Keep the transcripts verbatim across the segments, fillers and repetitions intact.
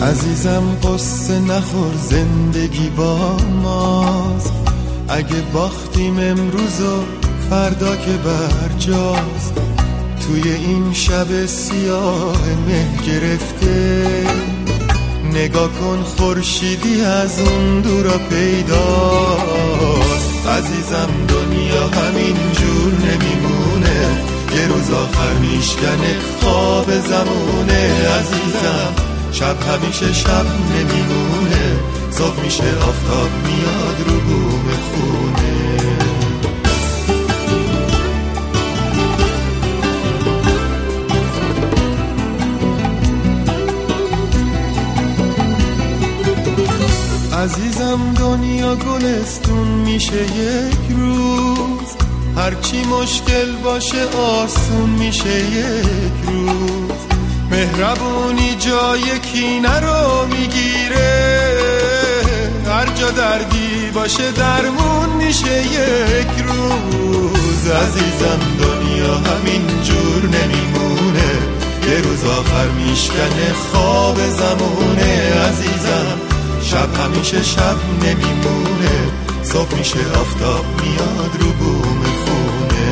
عزیزم قصه نخور، زندگی با ماست. اگه باختیم امروز و فردا که برجاست، توی این شب سیاه مه گرفته نگاه کن خورشیدی از اون دورا پیداست. عزیزم دنیا همین جور نمیمونه، یه روز آخر میشکنه خواب زمونه. عزیزم شب همیشه شب نمیمونه، صبح میشه آفتاب میاد رو بوم خونه. عزیزم دنیا گلستون میشه یک روز، هرچی مشکل باشه آسون میشه یک روز. مهربونی جای کینه رو میگیره، هر جا دردی باشه درمون میشه یک روز. عزیزم دنیا همین جور نمیمونه، یه روز آخر میشکنه خواب زمونه. عزیزم شب همیشه شب نمیمونه، صبح میشه آفتاب میاد رو بوم خونه.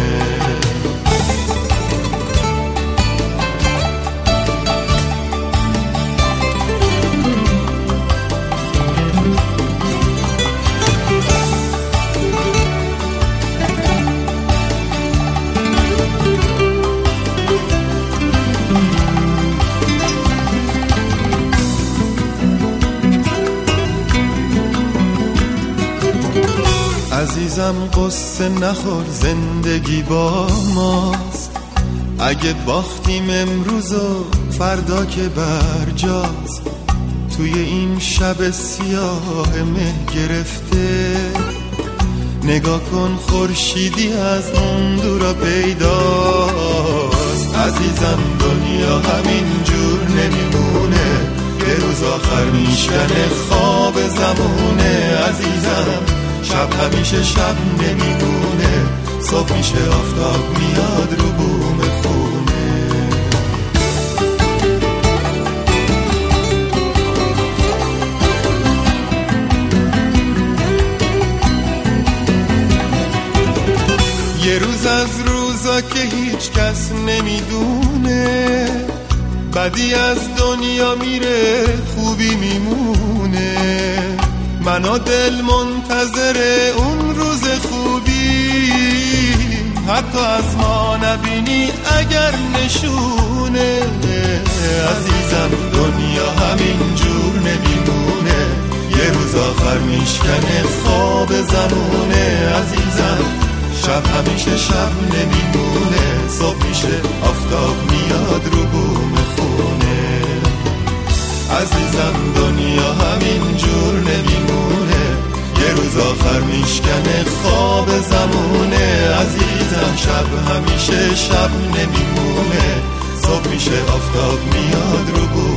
عزیزم قصه نخور، زندگی با ماست. اگه باختیم امروز و فردا که برجاست، توی این شب سیاه مه گرفته نگاه کن خورشیدی از اون دورا پیداست. عزیزم دنیا همین جور نمیمونه، یه روز آخر میشکنه خواب زمونه. عزیزم شب همیشه شب نمیمونه، صبح میشه آفتاب میاد رو بوم خونه. یه روز از روزا که هیچ کس نمیدونه، بدی از دنیا میره خوبی میمونه. من و دل منتظر اون روز خوبی، حتی از ما نبینی اگر نشونه. عزیزم دنیا همین جور نمیمونه، یه روز آخر میشکنه خواب زمونه. عزیزم شب همیشه شب نمیمونه، صبح میشه آفتاب میاد رو بوم خونه. عزیزم دنیا همین جور نمیمونه، یه روز آخر میشکنه خواب زمونه. عزیزم شب همیشه شب نمیمونه، صبح میشه آفتاب میاد رو بوم